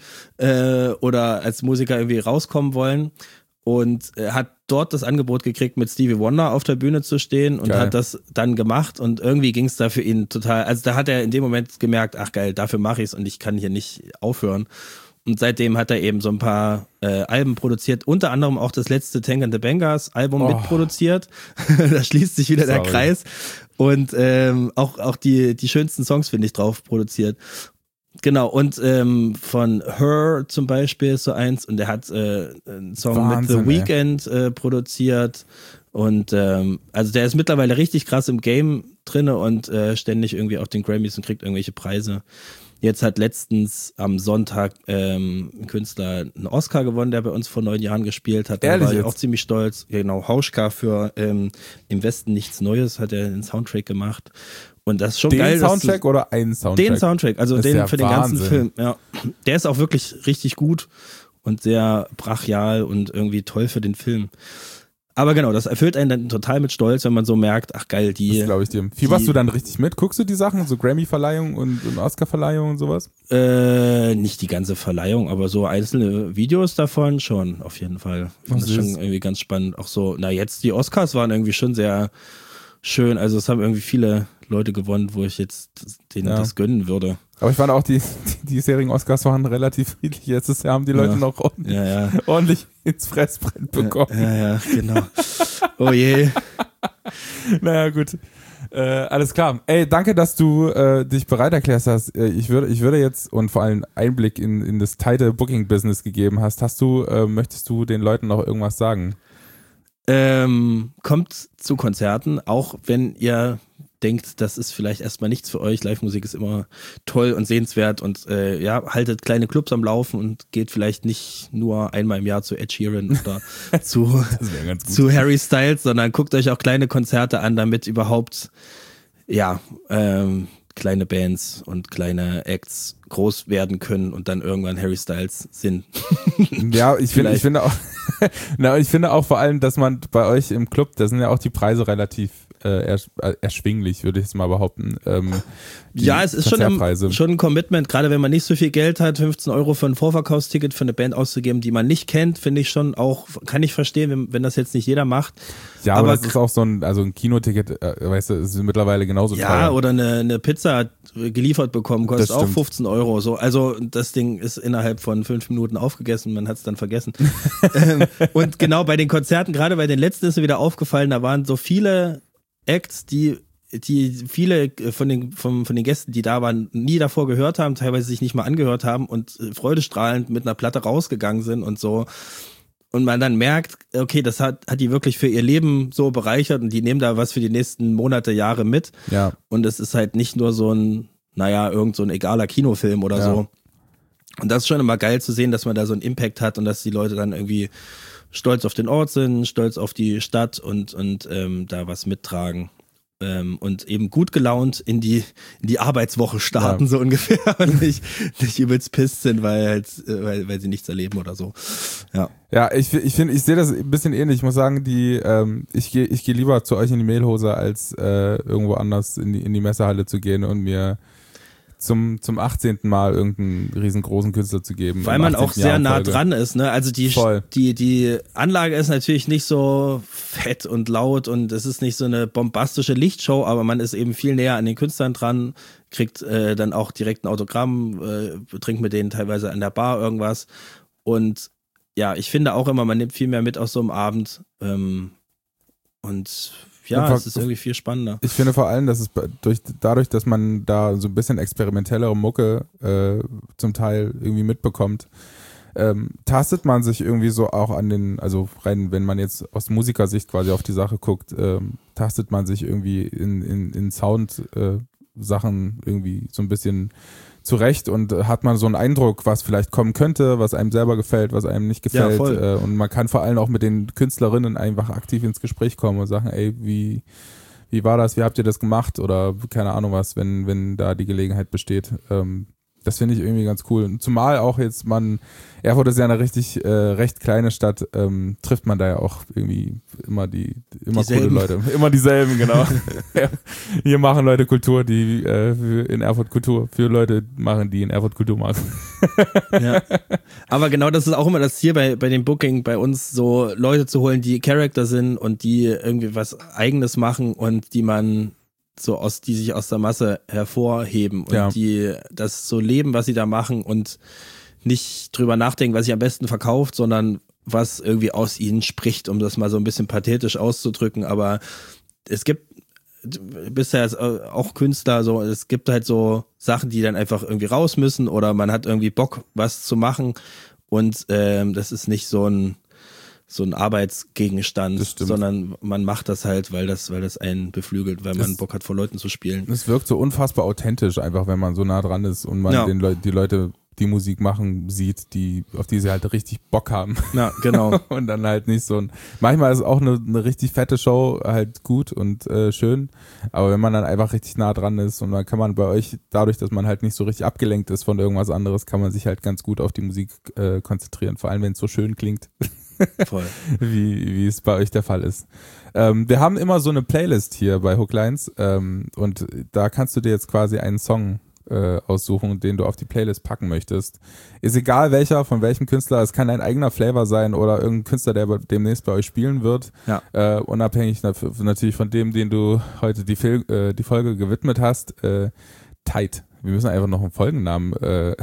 oder als Musiker irgendwie rauskommen wollen. Und er hat dort das Angebot gekriegt, mit Stevie Wonder auf der Bühne zu stehen und hat das dann gemacht und irgendwie ging es da für ihn total, also da hat er in dem Moment gemerkt, ach geil, dafür mache ich es und ich kann hier nicht aufhören. Und seitdem hat er eben so ein paar Alben produziert, unter anderem auch das letzte Tank and the Bangers Album mitproduziert. Da schließt sich wieder der Kreis. Und auch die schönsten Songs, finde ich, drauf produziert. Genau, und von Her zum Beispiel ist so eins und er hat einen Song mit The Weeknd produziert und also der ist mittlerweile richtig krass im Game drinne und ständig irgendwie auf den Grammys und kriegt irgendwelche Preise. Jetzt hat letztens am Sonntag ein Künstler einen Oscar gewonnen, der bei uns vor 9 Jahren gespielt hat. Da war ich auch ziemlich stolz. Ja, genau, Hauschka für Im Westen nichts Neues hat er den Soundtrack gemacht. Und das ist schon geil. Den Soundtrack oder einen Soundtrack? Den Soundtrack, also den für den ganzen Film. Ja. Der ist auch wirklich richtig gut und sehr brachial und irgendwie toll für den Film. Aber genau, das erfüllt einen dann total mit Stolz, wenn man so merkt, ach geil, die... Das glaube ich dir. Fieberst du dann richtig mit? Guckst du die Sachen, so Grammy-Verleihung und Oscar-Verleihung und sowas? Nicht die ganze Verleihung, aber so einzelne Videos davon schon, auf jeden Fall. Das ist schon irgendwie ganz spannend. Auch so, jetzt die Oscars waren irgendwie schon sehr schön. Also es haben irgendwie viele Leute gewonnen, wo ich jetzt denen das gönnen würde. Aber ich fand auch, die diesjährigen Oscars waren relativ friedlich. Letztes Jahr haben die Leute noch ordentlich ins Fressbrett bekommen. Ja, genau. Oh je. Naja, gut. Alles klar. Ey, danke, dass du dich bereit erklärt hast. Ich würde jetzt und vor allem Einblick in das tighte Booking-Business gegeben hast. Möchtest du den Leuten noch irgendwas sagen? Kommt zu Konzerten, auch wenn ihr denkt, das ist vielleicht erstmal nichts für euch, Live-Musik ist immer toll und sehenswert und haltet kleine Clubs am Laufen und geht vielleicht nicht nur einmal im Jahr zu Ed Sheeran oder zu Harry Styles, sondern guckt euch auch kleine Konzerte an, damit überhaupt kleine Bands und kleine Acts groß werden können und dann irgendwann Harry Styles sind. Ja, ich finde auch, ich finde auch vor allem, dass man bei euch im Club, da sind ja auch die Preise relativ erschwinglich, würde ich es mal behaupten. Es ist schon ein Commitment, gerade wenn man nicht so viel Geld hat, 15 € für ein Vorverkaufsticket für eine Band auszugeben, die man nicht kennt, finde ich schon auch, kann ich verstehen, wenn das jetzt nicht jeder macht. Ja, aber das ist auch so ein Kinoticket, weißt du, ist mittlerweile genauso teuer. Ja, oder eine Pizza geliefert bekommen, kostet auch 15 €. So. Also das Ding ist innerhalb von 5 Minuten aufgegessen, man hat es dann vergessen. Und genau bei den Konzerten, gerade bei den letzten ist mir wieder aufgefallen, da waren so viele Acts, die viele von den Gästen, die da waren, nie davor gehört haben, teilweise sich nicht mal angehört haben und freudestrahlend mit einer Platte rausgegangen sind und so. Und man dann merkt, okay, das hat die wirklich für ihr Leben so bereichert und die nehmen da was für die nächsten Monate, Jahre mit. Ja. Und es ist halt nicht nur so ein egaler Kinofilm oder so. Und das ist schon immer geil zu sehen, dass man da so einen Impact hat und dass die Leute dann irgendwie stolz auf den Ort sind, stolz auf die Stadt und da was mittragen. Und eben gut gelaunt in die Arbeitswoche starten, so ungefähr, und nicht übelst pisst sind, weil sie nichts erleben oder so. Ja, ich sehe das ein bisschen ähnlich. Ich muss sagen, ich gehe lieber zu euch in die Mehlhose, als irgendwo anders in die Messehalle zu gehen und mir zum 18. Mal irgendeinen riesengroßen Künstler zu geben. Weil man auch sehr nah dran ist, ne? Also die Anlage ist natürlich nicht so fett und laut und es ist nicht so eine bombastische Lichtshow, aber man ist eben viel näher an den Künstlern dran, kriegt dann auch direkt ein Autogramm, trinkt mit denen teilweise an der Bar irgendwas. Und ja, ich finde auch immer, man nimmt viel mehr mit aus so einem Abend. Es ist irgendwie viel spannender. Ich finde vor allem, dass es dadurch, dass man da so ein bisschen experimentellere Mucke zum Teil irgendwie mitbekommt, tastet man sich irgendwie so auch also rein, wenn man jetzt aus Musikersicht quasi auf die Sache guckt, tastet man sich irgendwie in Sound-Sachen irgendwie so ein bisschen zurecht und hat man so einen Eindruck, was vielleicht kommen könnte, was einem selber gefällt, was einem nicht gefällt. Ja, und man kann vor allem auch mit den Künstlerinnen einfach aktiv ins Gespräch kommen und sagen, ey, wie war das, wie habt ihr das gemacht oder keine Ahnung was, wenn da die Gelegenheit besteht. Das finde ich irgendwie ganz cool. Zumal auch jetzt Erfurt ist ja eine recht kleine Stadt, trifft man da ja auch irgendwie immer coole Leute. Immer dieselben, genau. Ja. Hier machen Leute Kultur, die in Erfurt Kultur für Leute machen, die in Erfurt Kultur machen. Ja. Aber genau das ist auch immer das Ziel bei dem Booking bei uns, so Leute zu holen, die Charakter sind und die irgendwie was Eigenes machen und die sich aus der Masse hervorheben und die das so leben, was sie da machen und nicht drüber nachdenken, was sich am besten verkauft, sondern was irgendwie aus ihnen spricht, um das mal so ein bisschen pathetisch auszudrücken. Aber es gibt bisher auch Künstler, so es gibt halt so Sachen, die dann einfach irgendwie raus müssen oder man hat irgendwie Bock, was zu machen und das ist nicht so ein Arbeitsgegenstand, sondern man macht das halt, weil das einen beflügelt, weil man Bock hat, vor Leuten zu spielen. Es wirkt so unfassbar authentisch, einfach wenn man so nah dran ist und man die Leute, die Musik machen, sieht, auf die sie halt richtig Bock haben. Ja, genau. Und dann halt nicht manchmal ist auch eine richtig fette Show halt gut und schön, aber wenn man dann einfach richtig nah dran ist und dann kann man bei euch, dadurch, dass man halt nicht so richtig abgelenkt ist von irgendwas anderes, kann man sich halt ganz gut auf die Musik konzentrieren, vor allem wenn es so schön klingt. Voll. wie es bei euch der Fall ist. Wir haben immer so eine Playlist hier bei Hooklines und da kannst du dir jetzt quasi einen Song aussuchen, den du auf die Playlist packen möchtest. Ist egal welcher, von welchem Künstler, es kann ein eigener Flavor sein oder irgendein Künstler, der demnächst bei euch spielen wird. Ja. Unabhängig natürlich von dem, den du heute die Folge gewidmet hast. Tight. Wir müssen einfach noch einen Folgennamen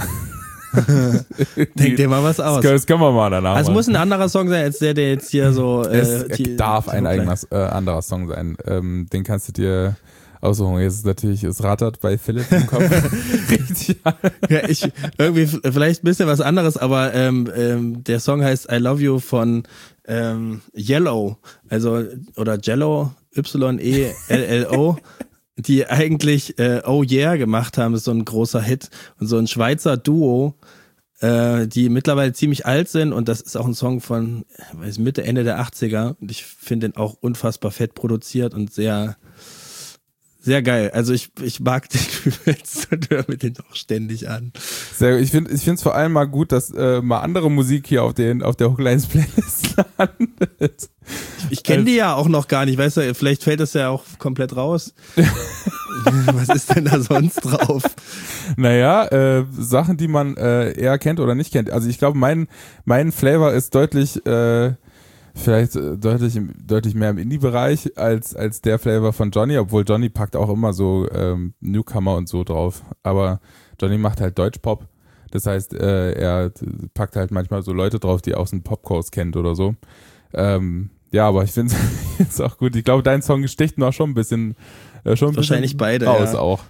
Denk dir mal was aus. Das können wir mal danach. Also es muss ein anderer Song sein, als der jetzt hier so. Es darf ein eigener anderer Song sein. Den kannst du dir aussuchen. Jetzt ist natürlich, es rattert bei Philipp im Kopf. Richtig. Ja, irgendwie vielleicht ein bisschen was anderes, aber der Song heißt I Love You von Yellow. Also, oder Jello, YELLO. die eigentlich Oh Yeah gemacht haben, ist so ein großer Hit. Und so ein Schweizer Duo, die mittlerweile ziemlich alt sind. Und das ist auch ein Song von Mitte, Ende der 80er. Und ich finde den auch unfassbar fett produziert und sehr, sehr geil. Also ich mag den jetzt und höre mir den auch ständig an. Sehr gut. Ich finde es vor allem mal gut, dass mal andere Musik hier auf der Hooklines-Playlist landet. Ich kenne die ja auch noch gar nicht. Weißt du, vielleicht fällt das ja auch komplett raus. Was ist denn da sonst drauf? Naja, Sachen, die man eher kennt oder nicht kennt. Also ich glaube, mein Flavor ist deutlich vielleicht deutlich mehr im Indie-Bereich als der Flavor von Johnny, obwohl Johnny packt auch immer so Newcomer und so drauf. Aber Johnny macht halt Deutschpop. Das heißt, er packt halt manchmal so Leute drauf, die aus dem Popcoast kennt oder so. Ja, aber ich finde es auch gut. Ich glaube, dein Song sticht noch schon ein bisschen wahrscheinlich beide raus ja. auch.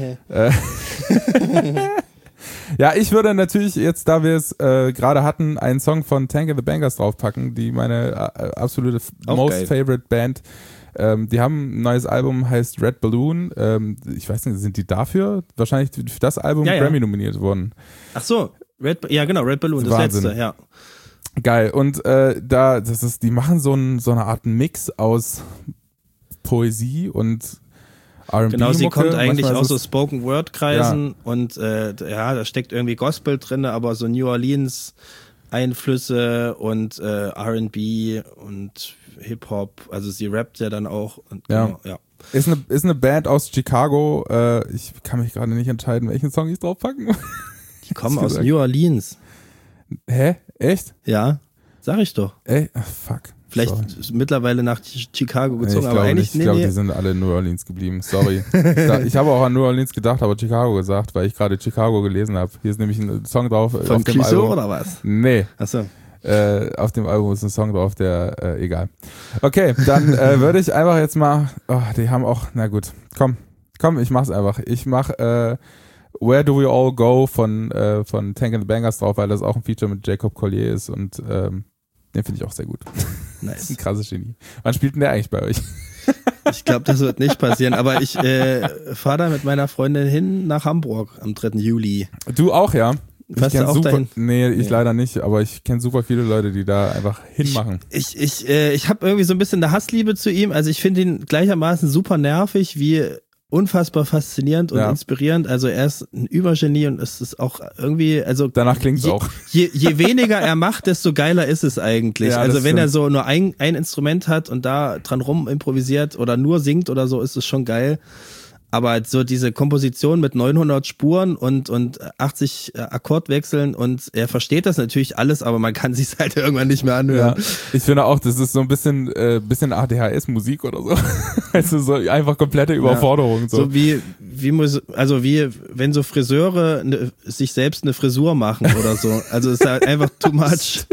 Ja, ich würde natürlich jetzt, da wir es gerade hatten, einen Song von Tank and the Bangers draufpacken, die meine absolute most favorite Band. Die haben ein neues Album, heißt Red Balloon. Ich weiß nicht, sind die dafür wahrscheinlich für das Album Grammy nominiert worden? Ach so, Red Balloon, das Wahnsinn. letzte, ja. Geil. Und die machen so eine Art Mix aus Poesie und R&B. Genau, sie kommt eigentlich aus so es Spoken-Word-Kreisen und da steckt irgendwie Gospel drin, aber so New Orleans-Einflüsse und R&B und Hip-Hop, also sie rappt ja dann auch. Und genau, ja. Ist eine Band aus Chicago, ich kann mich gerade nicht entscheiden, welchen Song ich draufpacken. Die kommen aus New Orleans. Hä? Echt? Ja, sag ich doch. Ey, fuck. Vielleicht mittlerweile nach Chicago gezogen, aber eigentlich nicht. Ich glaube, die sind alle in New Orleans geblieben. Sorry. Ich habe auch an New Orleans gedacht, aber Chicago gesagt, weil ich gerade Chicago gelesen habe. Hier ist nämlich ein Song drauf. Von auf dem Clouseau Album. oder was? Nee. Achso. Auf dem Album ist ein Song drauf, der, egal. Okay, dann würde ich einfach jetzt mal, die haben auch, na gut, komm, ich mach's einfach. Ich mach Where Do We All Go von Tank and the Bangers drauf, weil das auch ein Feature mit Jacob Collier ist und den finde ich auch sehr gut. Nice. Das ist ein krasses Genie. Wann spielt denn der eigentlich bei euch? Ich glaube, das wird nicht passieren, aber ich fahre da mit meiner Freundin hin nach Hamburg am 3. Juli. Du auch, ja? Fährst du auch dahin? Nee, ich leider nicht, aber ich kenne super viele Leute, die da einfach hinmachen. Ich habe irgendwie so ein bisschen eine Hassliebe zu ihm, also ich finde ihn gleichermaßen super nervig wie unfassbar faszinierend und inspirierend. Also er ist ein Übergenie und es ist auch irgendwie, also danach klingt's auch. Je weniger er macht, desto geiler ist es eigentlich. Ja, also wenn stimmt. er so nur ein Instrument hat und da dran rum improvisiert oder nur singt oder so, ist es schon geil. Aber so diese Komposition mit 900 Spuren und 80 Akkordwechseln und er versteht das natürlich alles, aber man kann sich's halt irgendwann nicht mehr anhören. Ja, ich finde auch, das ist so ein bisschen ADHS-Musik oder so. Also so einfach komplette Überforderung. So wie wenn so Friseure sich selbst eine Frisur machen oder so. Also es ist halt einfach too much.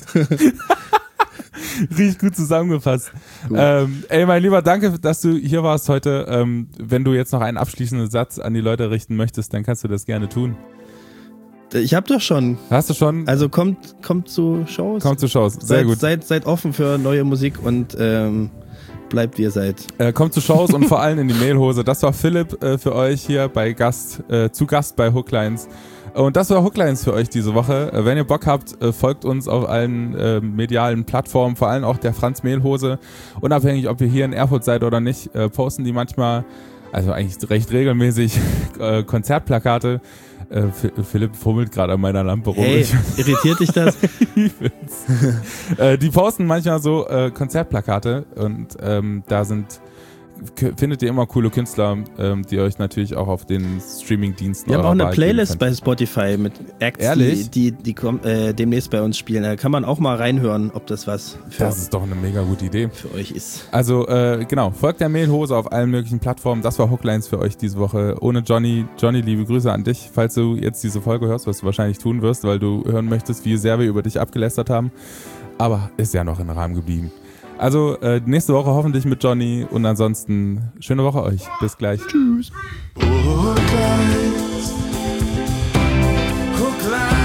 Richtig gut zusammengefasst. Ey, mein Lieber, danke, dass du hier warst heute. Wenn du jetzt noch einen abschließenden Satz an die Leute richten möchtest, dann kannst du das gerne tun. Ich hab doch schon. Hast du schon? Also kommt zu Shows. Kommt zu Shows, sehr gut. Seid offen für neue Musik und bleibt wie ihr seid. Kommt zu Shows und vor allem in die Mailhose. Das war Philipp für euch hier zu Gast bei Hooklines. Und das war Hooklines für euch diese Woche. Wenn ihr Bock habt, folgt uns auf allen medialen Plattformen, vor allem auch der Franz Mehlhose. Unabhängig, ob ihr hier in Erfurt seid oder nicht, posten die manchmal, also eigentlich recht regelmäßig, Konzertplakate. Philipp fummelt gerade an meiner Lampe rum. Hey, irritiert dich das? Die posten manchmal so Konzertplakate und da findet ihr immer coole Künstler, die euch natürlich auch auf den Streaming-Diensten. Wir haben auch eine Playlist bei Spotify mit Acts, die demnächst bei uns spielen. Da kann man auch mal reinhören, ob das was Das ist doch eine mega gute Idee. Für euch ist. Also genau, folgt der Mehlhose auf allen möglichen Plattformen. Das war Hooklines für euch diese Woche. Ohne Johnny. Johnny, liebe Grüße an dich, falls du jetzt diese Folge hörst, was du wahrscheinlich tun wirst, weil du hören möchtest, wie sehr wir über dich abgelästert haben. Aber ist ja noch im Rahmen geblieben. Also nächste Woche hoffentlich mit Johnny und ansonsten schöne Woche euch. Bis gleich. Tschüss. Hooklines.